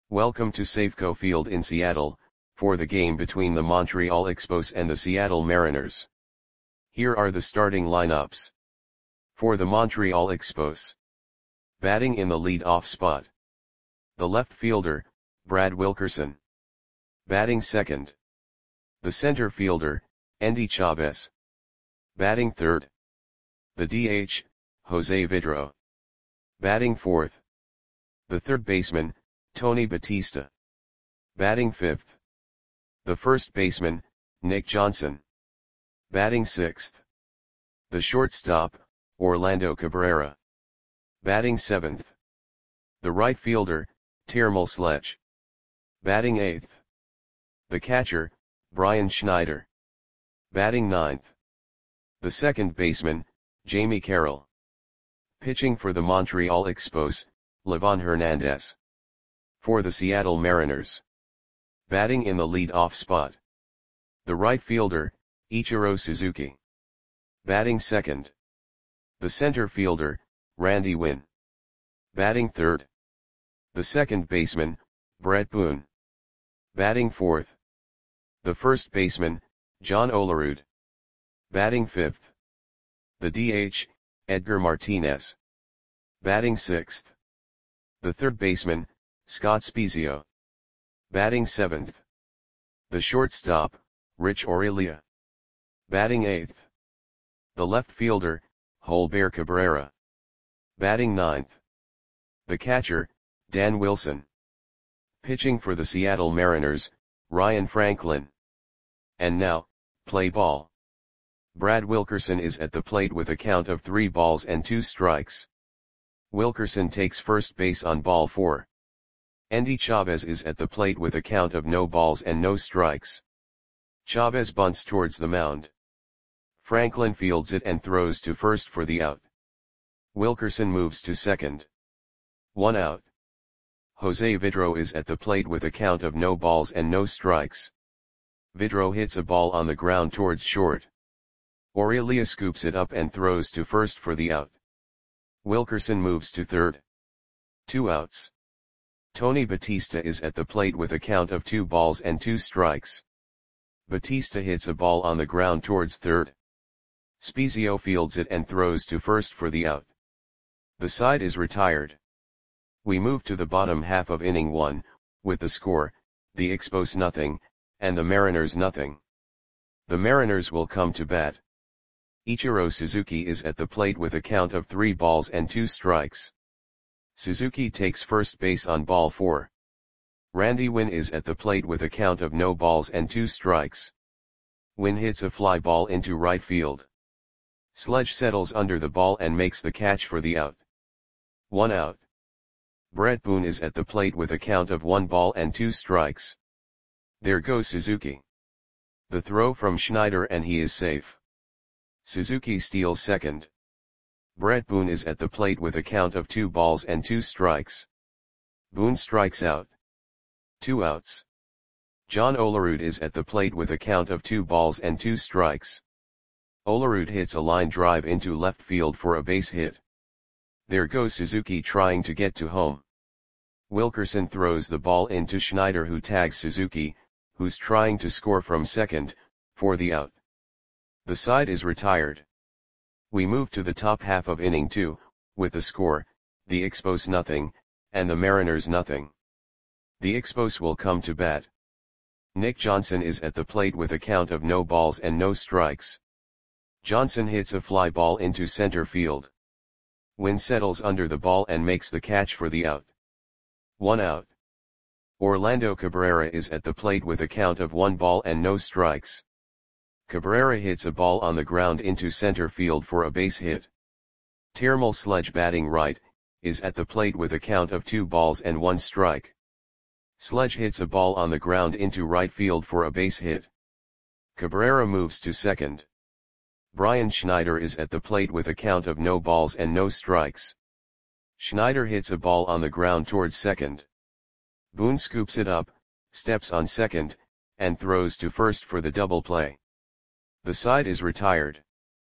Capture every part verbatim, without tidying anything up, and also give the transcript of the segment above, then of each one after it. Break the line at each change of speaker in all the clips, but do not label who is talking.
Welcome to Safeco Field in Seattle, for the game between the Montreal Expos and the Seattle Mariners. Here are the starting lineups. For the Montreal Expos. Batting in the lead-off spot. The left fielder, Brad Wilkerson. Batting second. The center fielder, Endy Chavez. Batting third. The D H, Jose Vidro. Batting fourth. The third baseman, Tony Batista. Batting fifth. The first baseman, Nick Johnson. Batting sixth. The shortstop, Orlando Cabrera. Batting seventh. The right fielder, Termel Sledge. Batting eighth. The catcher, Brian Schneider. Batting ninth. The second baseman, Jamie Carroll. Pitching for the Montreal Expos, Livan Hernandez. For the Seattle Mariners. Batting in the lead-off spot. The right fielder, Ichiro Suzuki. Batting second. The center fielder, Randy Winn. Batting third. The second baseman, Brett Boone. Batting fourth. The first baseman, John Olerud. Batting fifth. The D H, Edgar Martinez. Batting sixth. The third baseman, Scott Spiezio. Batting seventh. The shortstop, Rich Aurelia. Batting eighth. The left fielder, Holber Cabrera. Batting ninth. The catcher, Dan Wilson. Pitching for the Seattle Mariners, Ryan Franklin. And now, play ball. Brad Wilkerson is at the plate with a count of three balls and two strikes. Wilkerson takes first base on ball four. Endy Chavez is at the plate with a count of no balls and no strikes. Chavez bunts towards the mound. Franklin fields it and throws to first for the out. Wilkerson moves to second. One out. Jose Vidro is at the plate with a count of no balls and no strikes. Vidro hits a ball on the ground towards short. Aurelia scoops it up and throws to first for the out. Wilkerson moves to third. Two outs. Tony Batista is at the plate with a count of two balls and two strikes. Batista hits a ball on the ground towards third. Spiezio fields it and throws to first for the out. The side is retired. We move to the bottom half of inning one, with the score, the Expos nothing, and the Mariners nothing. The Mariners will come to bat. Ichiro Suzuki is at the plate with a count of three balls and two strikes. Suzuki takes first base on ball four. Randy Winn is at the plate with a count of no balls and two strikes. Winn hits a fly ball into right field. Sledge settles under the ball and makes the catch for the out. One out. Brett Boone is at the plate with a count of one ball and two strikes. There goes Suzuki. The throw from Schneider and he is safe. Suzuki steals second. Brett Boone is at the plate with a count of two balls and two strikes. Boone strikes out. Two outs. John Olerud is at the plate with a count of two balls and two strikes. Olerud hits a line drive into left field for a base hit. There goes Suzuki trying to get to home. Wilkerson throws the ball into Schneider who tags Suzuki, who's trying to score from second, for the out. The side is retired. We move to the top half of inning two, with the score, the Expos nothing, and the Mariners nothing. The Expos will come to bat. Nick Johnson is at the plate with a count of no balls and no strikes. Johnson hits a fly ball into center field. Winn settles under the ball and makes the catch for the out. One out. Orlando Cabrera is at the plate with a count of one ball and no strikes. Cabrera hits a ball on the ground into center field for a base hit. Termel Sledge batting right, is at the plate with a count of two balls and one strike. Sledge hits a ball on the ground into right field for a base hit. Cabrera moves to second. Brian Schneider is at the plate with a count of no balls and no strikes. Schneider hits a ball on the ground towards second. Boone scoops it up, steps on second, and throws to first for the double play. The side is retired.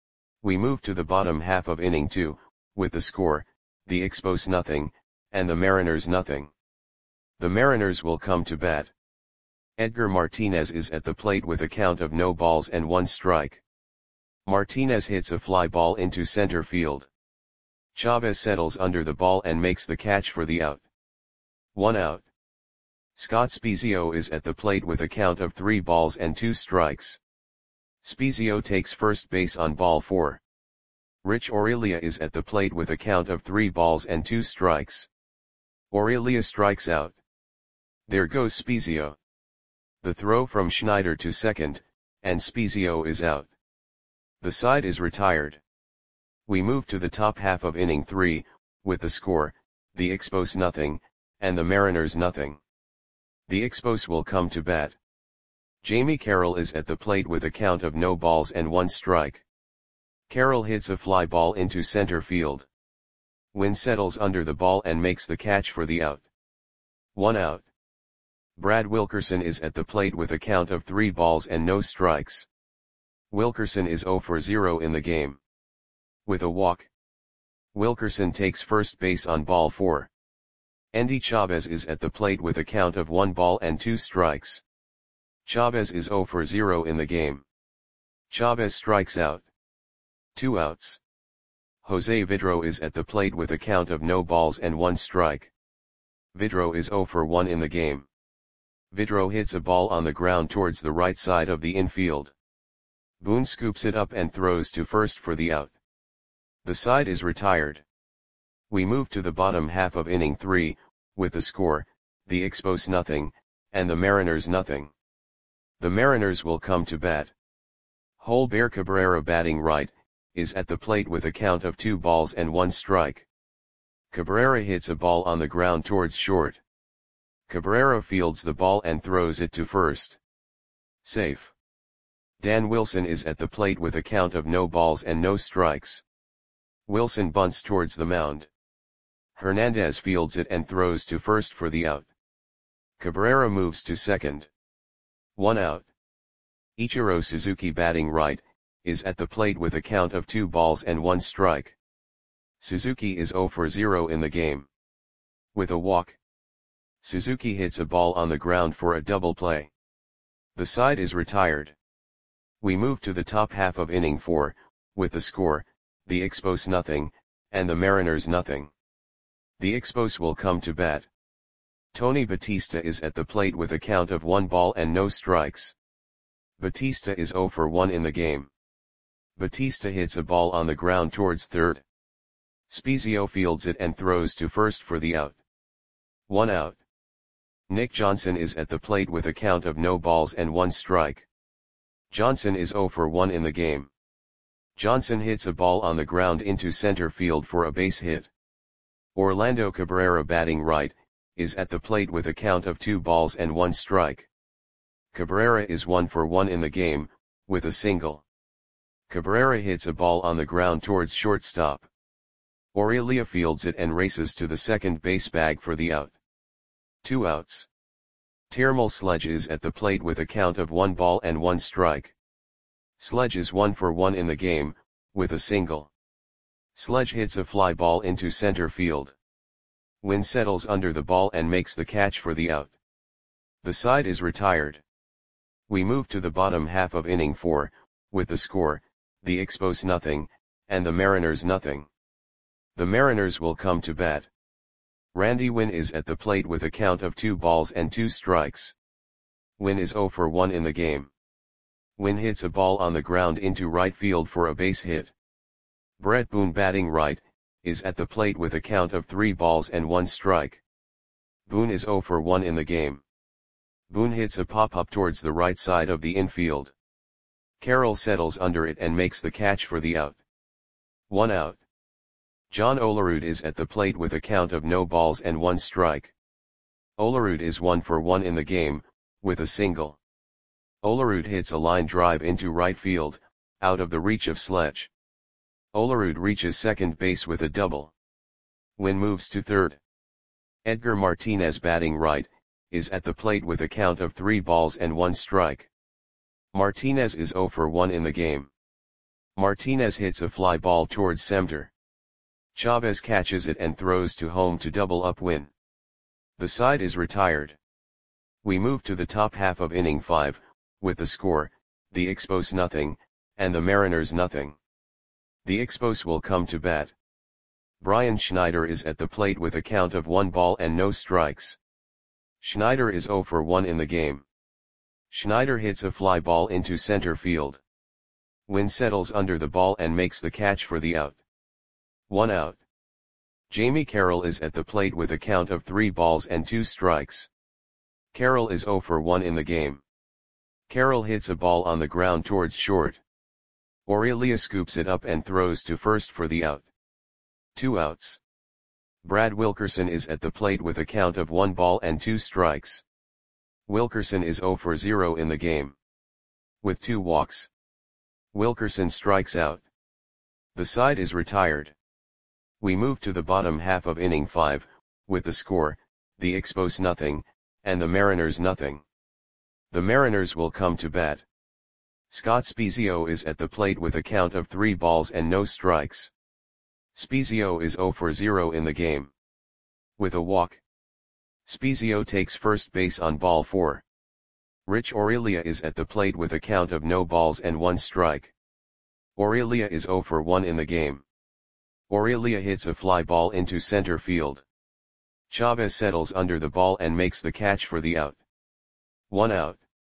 We move to the bottom half of inning two, with the score, the Expos nothing, and the Mariners nothing. The Mariners will come to bat. Edgar Martinez is at the plate with a count of no balls and one strike. Martinez hits a fly ball into center field. Chavez settles under the ball and makes the catch for the out. One out. Scott Spiezio is at the plate with a count of three balls and two strikes. Spiezio takes first base on ball four. Rich Aurelia is at the plate with a count of three balls and two strikes. Aurelia strikes out. There goes Spiezio. The throw from Schneider to second, and Spiezio is out. The side is retired. We move to the top half of inning three, with the score, the Expos nothing, and the Mariners nothing. The Expos will come to bat. Jamie Carroll is at the plate with a count of no balls and one strike. Carroll hits a fly ball into center field. Wynn settles under the ball and makes the catch for the out. One out. Brad Wilkerson is at the plate with a count of three balls and no strikes. Wilkerson is zero for zero in the game. With a walk, Wilkerson takes first base on ball four. Endy Chavez is at the plate with a count of one ball and two strikes. Chavez is zero for zero in the game. Chavez strikes out. Two outs. Jose Vidro is at the plate with a count of no balls and one strike. Vidro is zero for one in the game. Vidro hits a ball on the ground towards the right side of the infield. Boone scoops it up and throws to first for the out. The side is retired. We move to the bottom half of inning three, with the score, the Expos nothing, and the Mariners nothing. The Mariners will come to bat. Holber Cabrera batting right, is at the plate with a count of two balls and one strike. Cabrera hits a ball on the ground towards short. Cabrera fields the ball and throws it to first. Safe. Dan Wilson is at the plate with a count of no balls and no strikes. Wilson bunts towards the mound. Hernandez fields it and throws to first for the out. Cabrera moves to second. One out. Ichiro Suzuki batting right, is at the plate with a count of two balls and one strike. Suzuki is zero for zero in the game. With a walk, Suzuki hits a ball on the ground for a double play. The side is retired. We move to the top half of inning four, with the score, the Expos nothing, and the Mariners nothing. The Expos will come to bat. Tony Batista is at the plate with a count of one ball and no strikes. Batista is zero for one in the game. Batista hits a ball on the ground towards third. Spiezio fields it and throws to first for the out. One out. Nick Johnson is at the plate with a count of no balls and one strike. Johnson is zero for one in the game. Johnson hits a ball on the ground into center field for a base hit. Orlando Cabrera batting right, is at the plate with a count of two balls and one strike. Cabrera is one for one in the game, with a single. Cabrera hits a ball on the ground towards shortstop. Aurelia fields it and races to the second base bag for the out. Two outs. Termal Sledge is at the plate with a count of one ball and one strike. Sledge is one for one in the game, with a single. Sledge hits a fly ball into center field. Wynn settles under the ball and makes the catch for the out. The side is retired. We move to the bottom half of inning four, with the score, the Expos nothing, and the Mariners nothing. The Mariners will come to bat. Randy Wynn is at the plate with a count of two balls and two strikes. Wynn is zero for one in the game. Wynn hits a ball on the ground into right field for a base hit. Brett Boone batting right, is at the plate with a count of three balls and one strike. Boone is zero for one in the game. Boone hits a pop-up towards the right side of the infield. Carroll settles under it and makes the catch for the out. One out. John Olerud is at the plate with a count of no balls and one strike. Olerud is one for one in the game, with a single. Olerud hits a line drive into right field, out of the reach of Sledge. Olerud reaches second base with a double. Wynn moves to third. Edgar Martinez batting right, is at the plate with a count of three balls and one strike. Martinez is zero for one in the game. Martinez hits a fly ball towards center. Chavez catches it and throws to home to double up Wynn. The side is retired. We move to the top half of inning five, with the score, the Expos nothing, and the Mariners nothing. The Expos will come to bat. Brian Schneider is at the plate with a count of one ball and no strikes. Schneider is zero for one in the game. Schneider hits a fly ball into center field. Wynn settles under the ball and makes the catch for the out. One out. Jamie Carroll is at the plate with a count of three balls and two strikes. Carroll is zero for one in the game. Carroll hits a ball on the ground towards short. Aurelia scoops it up and throws to first for the out. Two outs. Brad Wilkerson is at the plate with a count of one ball and two strikes. Wilkerson is zero for zero in the game. With two walks, Wilkerson strikes out. The side is retired. We move to the bottom half of inning five, with the score, the Expos nothing, and the Mariners nothing. The Mariners will come to bat. Scott Spiezio is at the plate with a count of three balls and no strikes. Spiezio is zero for zero in the game. With a walk, Spiezio takes first base on ball four. Rich Aurelia is at the plate with a count of no balls and one strike. Aurelia is zero for one in the game. Aurelia hits a fly ball into center field. Chavez settles under the ball and makes the catch for the out. One out.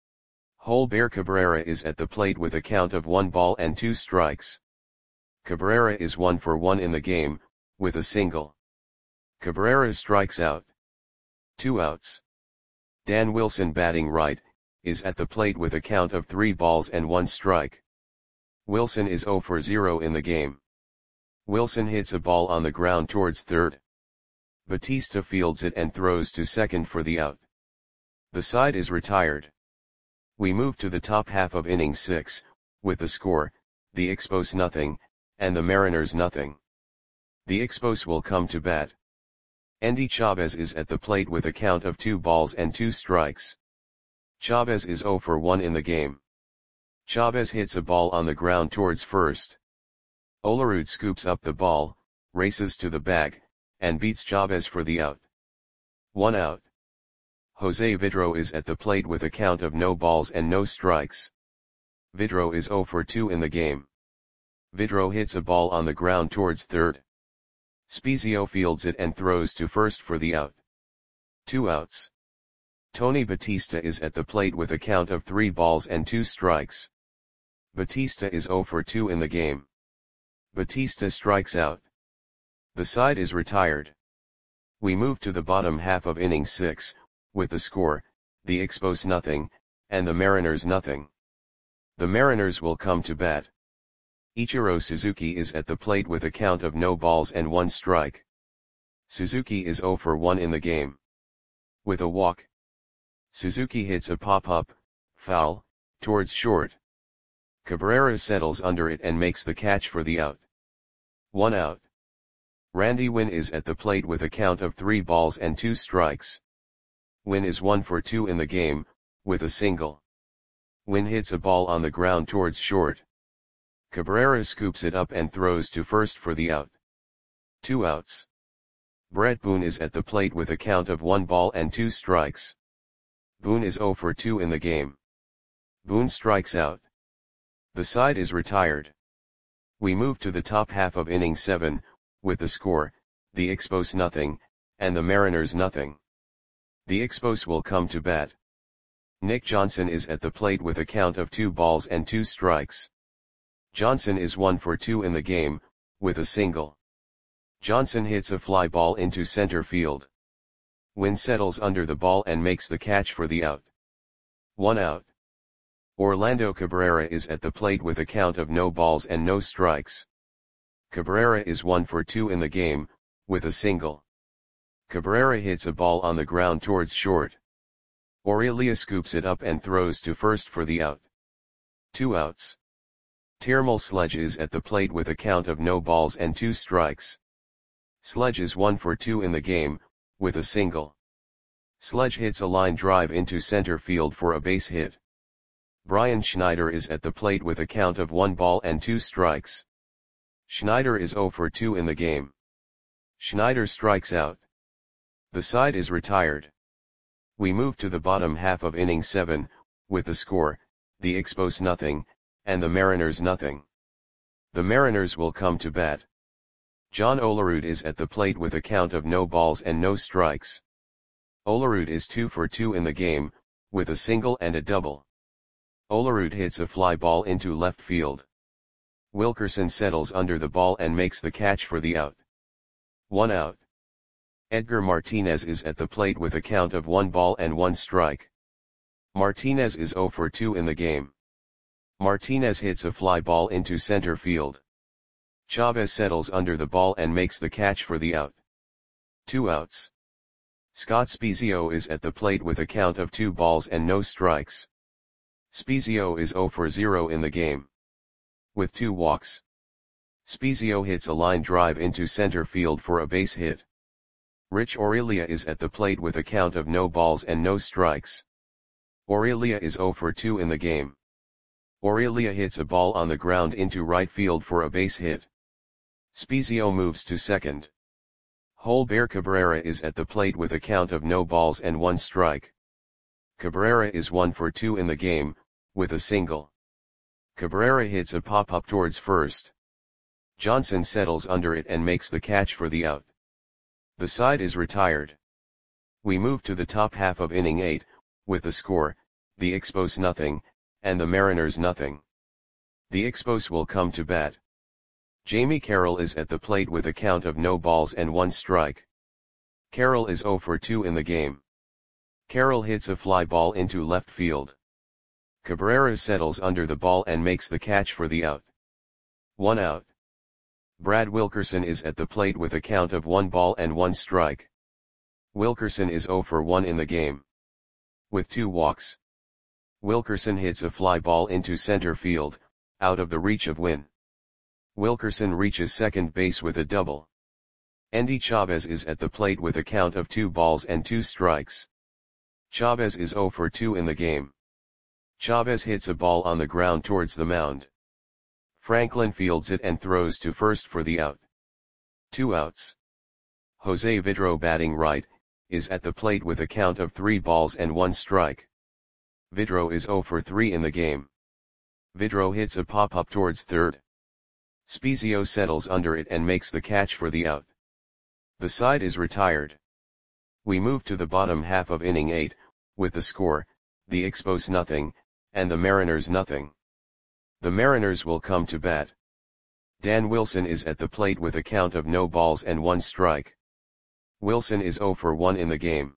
Holber Cabrera is at the plate with a count of one ball and two strikes. Cabrera is one for one in the game, with a single. Cabrera strikes out. Two outs. Dan Wilson, batting right, is at the plate with a count of three balls and one strike. Wilson is zero for zero in the game. Wilson hits a ball on the ground towards third. Batista fields it and throws to second for the out. The side is retired. We move to the top half of inning six, with the score, the Expos nothing, and the Mariners nothing. The Expos will come to bat. Endy Chavez is at the plate with a count of two balls and two strikes. Chavez is zero for one in the game. Chavez hits a ball on the ground towards first. Olerud scoops up the ball, races to the bag, and beats Chavez for the out. One out. Jose Vidro is at the plate with a count of no balls and no strikes. Vidro is zero for two in the game. Vidro hits a ball on the ground towards third. Spiezio fields it and throws to first for the out. Two outs. Tony Batista is at the plate with a count of three balls and two strikes. Batista is zero for two in the game. Batista strikes out. The side is retired. We move to the bottom half of inning six, with the score, the Expos nothing, and the Mariners nothing. The Mariners will come to bat. Ichiro Suzuki is at the plate with a count of no balls and one strike. Suzuki is zero for one in the game. With a walk, Suzuki hits a pop-up, foul, towards short. Cabrera settles under it and makes the catch for the out. One out. Randy Wynn is at the plate with a count of three balls and two strikes. Wynn is one for two in the game, with a single. Wynn hits a ball on the ground towards short. Cabrera scoops it up and throws to first for the out. Two outs. Brett Boone is at the plate with a count of one ball and two strikes. Boone is zero for two in the game. Boone strikes out. The side is retired. We move to the top half of inning seven, with the score, the Expos nothing, and the Mariners nothing. The Expos will come to bat. Nick Johnson is at the plate with a count of two balls and two strikes. Johnson is one for two in the game, with a single. Johnson hits a fly ball into center field. Wynn settles under the ball and makes the catch for the out. One out. Orlando Cabrera is at the plate with a count of no balls and no strikes. Cabrera is one for two in the game, with a single. Cabrera hits a ball on the ground towards short. Aurelia scoops it up and throws to first for the out. Two outs. Termal Sledge is at the plate with a count of no balls and two strikes. Sledge is one for two in the game, with a single. Sledge hits a line drive into center field for a base hit. Brian Schneider is at the plate with a count of one ball and two strikes. Schneider is zero for two in the game. Schneider strikes out. The side is retired. We move to the bottom half of inning seven, with the score, the Expos nothing, and the Mariners nothing. The Mariners will come to bat. John Olerud is at the plate with a count of no balls and no strikes. Olerud is two for two in the game, with a single and a double. Olerud hits a fly ball into left field. Wilkerson settles under the ball and makes the catch for the out. One out. Edgar Martinez is at the plate with a count of one ball and one strike. Martinez is zero for two in the game. Martinez hits a fly ball into center field. Chavez settles under the ball and makes the catch for the out. Two outs. Scott Spiezio is at the plate with a count of two balls and no strikes. Spiezio is zero for zero in the game. With two walks. Spiezio hits a line drive into center field for a base hit. Rich Aurelia is at the plate with a count of no balls and no strikes. Aurelia is zero for two in the game. Aurelia hits a ball on the ground into right field for a base hit. Spiezio moves to second. Holber Cabrera is at the plate with a count of no balls and one strike. Cabrera is one for two in the game, with a single. Cabrera hits a pop-up towards first. Johnson settles under it and makes the catch for the out. The side is retired. We move to the top half of inning eight, with the score, the Expos nothing, and the Mariners nothing. The Expos will come to bat. Jamie Carroll is at the plate with a count of no balls and one strike. Carroll is zero for two in the game. Carroll hits a fly ball into left field. Cabrera settles under the ball and makes the catch for the out. One out. Brad Wilkerson is at the plate with a count of one ball and one strike. Wilkerson is zero for one in the game. With two walks. Wilkerson hits a fly ball into center field, out of the reach of Wynn. Wilkerson reaches second base with a double. Endy Chavez is at the plate with a count of two balls and two strikes. Chavez is zero for two in the game. Chavez hits a ball on the ground towards the mound. Franklin fields it and throws to first for the out. Two outs. Jose Vidro, batting right, is at the plate with a count of three balls and one strike. Vidro is zero for three in the game. Vidro hits a pop-up towards third. Spiezio settles under it and makes the catch for the out. The side is retired. We move to the bottom half of inning eight, with the score, the Expos nothing, and the Mariners nothing. The Mariners will come to bat. Dan Wilson is at the plate with a count of no balls and one strike. Wilson is zero for one in the game.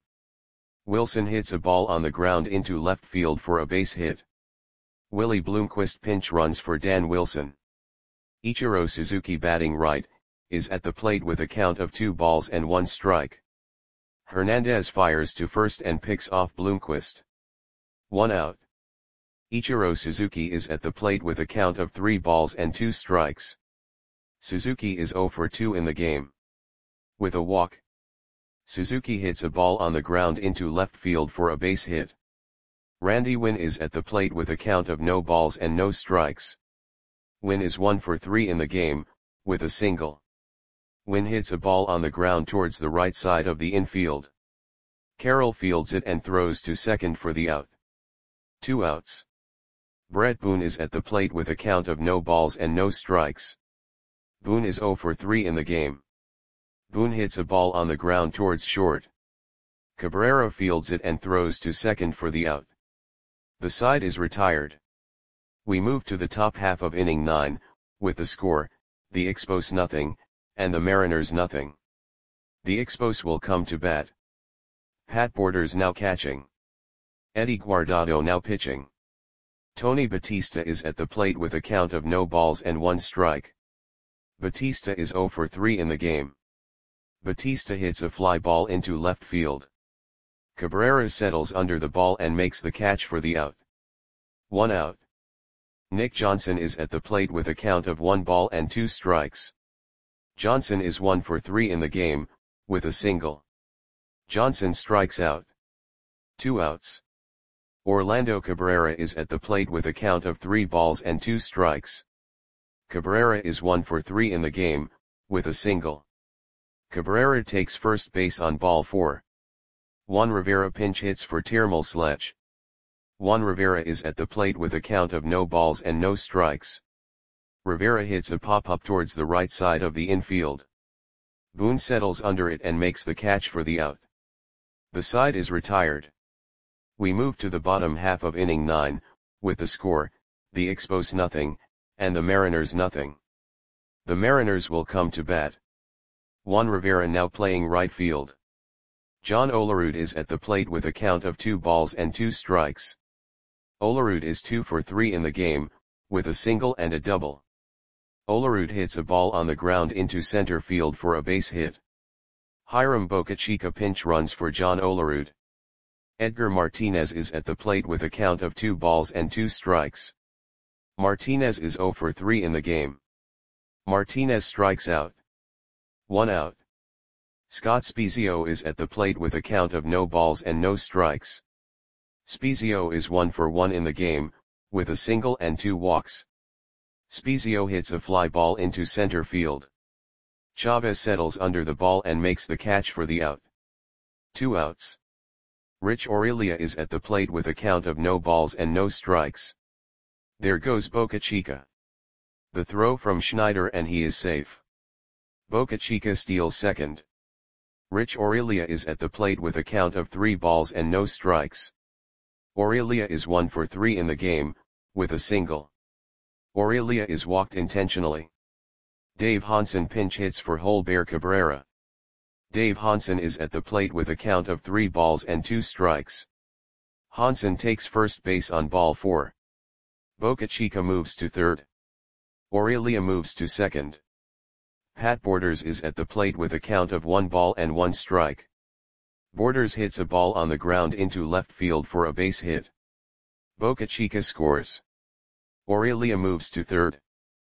Wilson hits a ball on the ground into left field for a base hit. Willie Bloomquist pinch runs for Dan Wilson. Ichiro Suzuki, batting right, is at the plate with a count of two balls and one strike. Hernandez fires to first and picks off Bloomquist. One out. Ichiro Suzuki is at the plate with a count of three balls and two strikes. Suzuki is zero for two in the game. With a walk. Suzuki hits a ball on the ground into left field for a base hit. Randy Wynn is at the plate with a count of no balls and no strikes. Wynn is one for three in the game, with a single. Wynn hits a ball on the ground towards the right side of the infield. Carroll fields it and throws to second for the out. Two outs. Brett Boone is at the plate with a count of no balls and no strikes. Boone is zero for three in the game. Boone hits a ball on the ground towards short. Cabrera fields it and throws to second for the out. The side is retired. We move to the top half of inning nine, with the score, the Expos nothing, and the Mariners nothing. The Expos will come to bat. Pat Borders now catching. Eddie Guardado now pitching. Tony Batista is at the plate with a count of no balls and one strike. Batista is zero for three in the game. Batista hits a fly ball into left field. Cabrera settles under the ball and makes the catch for the out. One out. Nick Johnson is at the plate with a count of one ball and two strikes. Johnson is one for three in the game, with a single. Johnson strikes out. Two outs. Orlando Cabrera is at the plate with a count of three balls and two strikes. Cabrera is one for three in the game, with a single. Cabrera takes first base on ball four. Juan Rivera pinch hits for Termal Sledge. Juan Rivera is at the plate with a count of no balls and no strikes. Rivera hits a pop-up towards the right side of the infield. Boone settles under it and makes the catch for the out. The side is retired. We move to the bottom half of inning nine, with the score, the Expos nothing, and the Mariners nothing. The Mariners will come to bat. Juan Rivera now playing right field. John Olerud is at the plate with a count of two balls and two strikes. Olerud is two for three in the game, with a single and a double. Olerud hits a ball on the ground into center field for a base hit. Hiram Bocachica pinch runs for John Olerud. Edgar Martinez is at the plate with a count of two balls and two strikes. Martinez is zero for three in the game. Martinez strikes out. One out. Scott Spiezio is at the plate with a count of no balls and no strikes. Spiezio is one for one in the game, with a single and two walks. Spiezio hits a fly ball into center field. Chavez settles under the ball and makes the catch for the out. Two outs. Rich Aurelia is at the plate with a count of no balls and no strikes. There goes Bocachica. The throw from Schneider and he is safe. Bocachica steals second. Rich Aurelia is at the plate with a count of three balls and no strikes. Aurelia is one for three in the game, with a single. Aurelia is walked intentionally. Dave Hansen pinch hits for Holber Cabrera. Dave Hansen is at the plate with a count of three balls and two strikes. Hansen takes first base on ball four. Bocachica moves to third. Aurelia moves to second. Pat Borders is at the plate with a count of one ball and one strike. Borders hits a ball on the ground into left field for a base hit. Bocachica scores. Aurelia moves to third.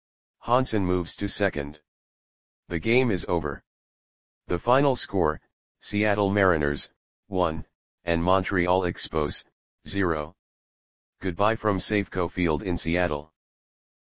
Hansen moves to second. The game is over. The final score, Seattle Mariners, one, and Montreal Expos, zero. Goodbye from Safeco Field in Seattle.